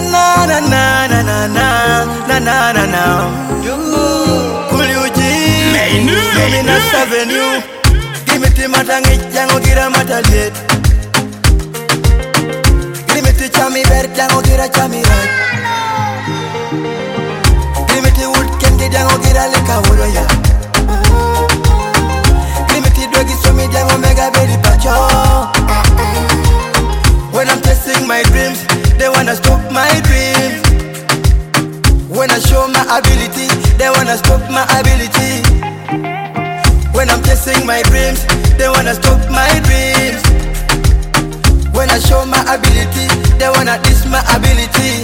na na na na na na na na na. Cool you G, give me na 7 you. Give me the matangi jango gira mataliet. Give me the chami ber jango gira chami right. Give me the wood kendi jango gira leka wodo ya. Give me the doggy so me jango mega very pacho. When I'm chasing my dreams, they wanna stop my dreams. When I show my ability, they wanna stop my ability. When I'm chasing my dreams, they wanna stop my dreams. When I show my ability, they wanna diss my ability.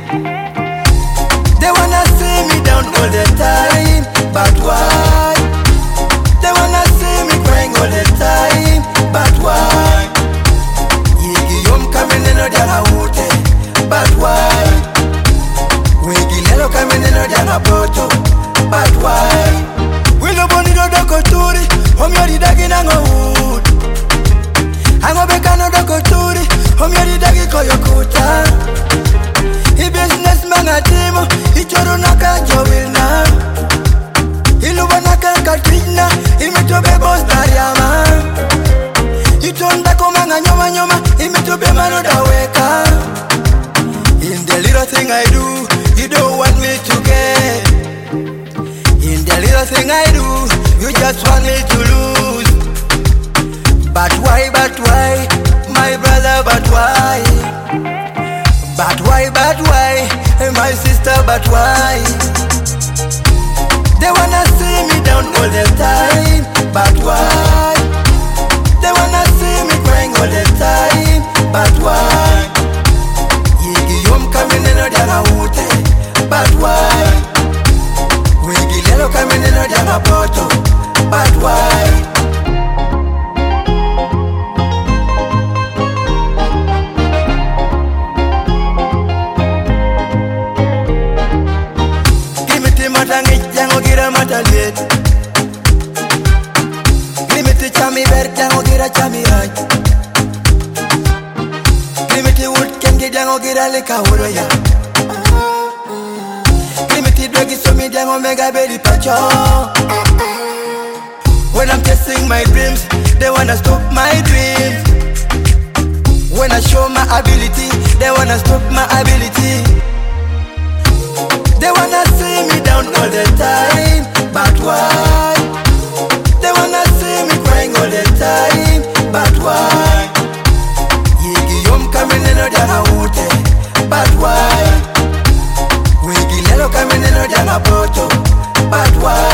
They wanna see me down all the time, but why? They wanna see me crying all the time, but why? Coming in a wote, but why? Wigilelo coming in a poto, but why? We no boni do dokoturi, omyori dagi nango wood. Ango bekano dokoturi, omyori dagi koyokuta. I business man a timo, I choro naka jobilna. I luba naka katrina, I mitobe boss dariama. You turn back on manga nyoma nyoma, imetobe mano da weka. In the little thing I do, you don't want me to get. In the little thing I do, you just want me to lose. But why, my brother, but why? But why, my sister, but why? They wanna see me down all the time, but why? They wanna see me crying all the time, but why? Yigi yom coming in a dana wote, but why? Wigi lelo coming in a dana poto, but why? Give me the matangi jango gira mataliet. Chami ber jango gira chami right. Limiti wood kengi jango gira leka wodo ya. Limiti dragi so mi jango mega beri pacho. When I'm chasing my dreams, they wanna stop my dreams. When I show my ability, they wanna stop my ability. They wanna see me down all the time, but why? They wanna see me crying all the time, but why? Yigi yom coming in a dana wote, but why? Wigi lelo coming in a dana poto, but why?